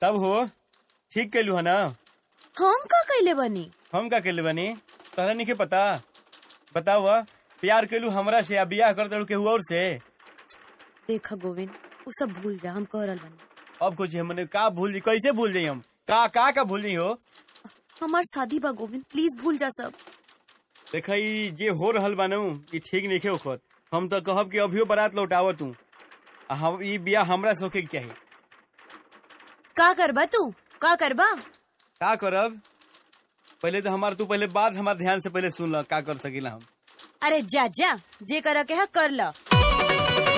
तब हो ठीक कैलू है ना। हम का कैले बनी? हम का कैले बनी तोहरा नहीं पता? बताओ प्यार कैलू हमरा से, बियाह कर दलू केहू और से। देखा गोविंद, वो सब भूल जा, हम कह रहल बनी। अब कुछ हमने का भूल जी, कैसे भूल जाई? हम का भूल जी हो? हमार शादी बा गोविंद, प्लीज भूल जा सब। देखा जे हो रहल बानू ये ठीक नहीं होखत। हम तो कहब कि अभियो बारात लौटाव तू। हम ई बियाह हमरा से होके चाहिए। का करबा तू? का करबा? का करब? पहले तो हमार तू पहले बात हमार ध्यान से पहले सुन ल, का कर सकीला हम। अरे जा जा, जे करे के है कर ला।